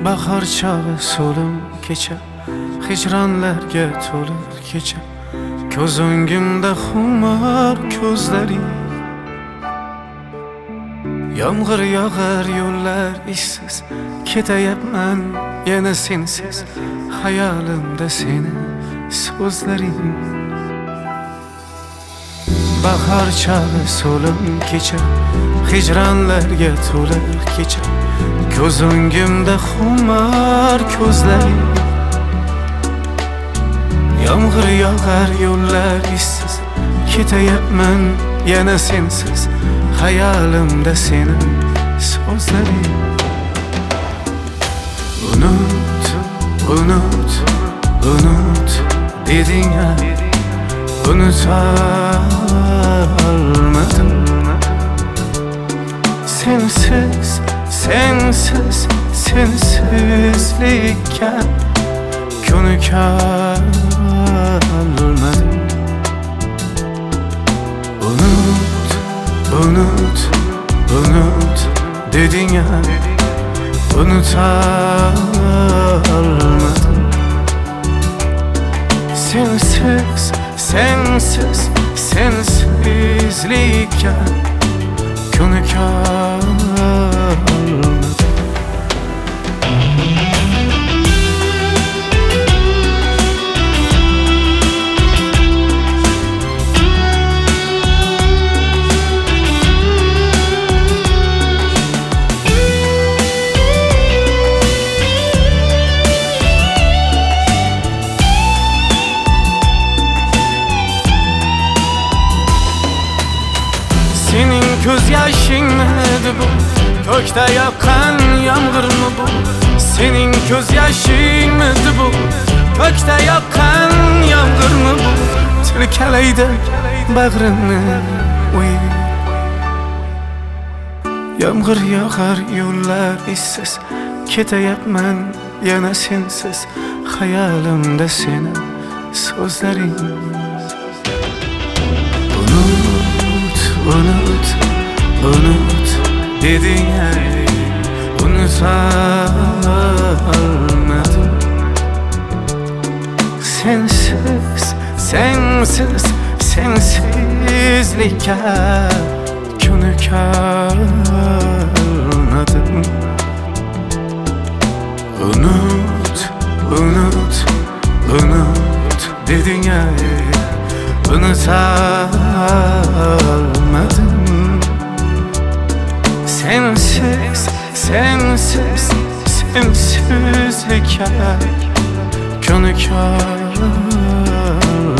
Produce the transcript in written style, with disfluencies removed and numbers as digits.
bahor chog'i so'lim kecha, hijronlarga to'lib kecha, ko'z o'ngimda xumor ko'zlaring. Yomg'ir yog'ar, yo'llar ishsiz, ketayapman yana sensiz, hayolimda seni so'zlaring. Bahor chog'i so'lim kecha, hijronlarga to'lib kecha, ko'z o'ngimda xumor ko'zlaring. Yomg'ir yog'ar, yo'llar ishsiz, ketayapman yana sensiz, hayolimda seni so'zlaring. Unut, unut, unut deding-a, unuta olmadim. Sensiz, sensiz, sensizlikka ko'nika olmadim. Unut, unut, unut deding-a, unuta olmadim. Sensiz, sensiz, sensizlikka ko'nika olmadim. Senin ko'z yoshingmidi bu, ko'kda yoqqan yomg'irmi bu? Sening ko'z yoshingmidi bu, ko'kda yoqqan yomg'irmi bu? Tirkalaydi bag'rimni uy. Yomg'ir yog'ar, yo'llar ishsiz, ketayapman yana sensiz, hayolimda seni so'zlaring. Unut, unut deding-a, unuta olmadim. Sensiz, sensiz, sensizlikka ko'nika olmadim. Unut, unut, unut deding-a, unuta olmadim. Sensiz, sensiz, sensizlikka ko'nika olmadim.